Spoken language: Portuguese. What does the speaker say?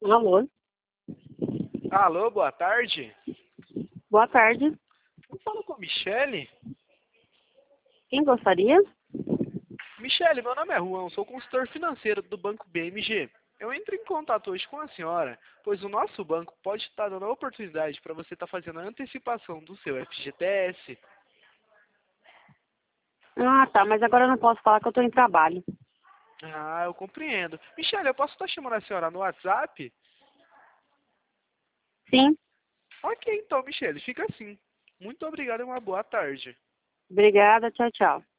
Alô, Alô, boa tarde. boa tarde. Eu falo com a Michele. Quem gostaria? Michele, meu nome é Juan, sou consultor financeiro do Banco BMG. Eu entro em contato hoje com a senhora, pois o nosso banco pode estar dando a oportunidade para você estar fazendo a antecipação do seu FGTS. Ah, tá, mas agora eu não posso falar que eu tô em trabalho. Ah, eu compreendo. Michele, eu posso estar chamando a senhora no WhatsApp? Sim, Ok, então, Michele, fica assim. Muito obrigado e uma boa tarde. obrigada, tchau, tchau.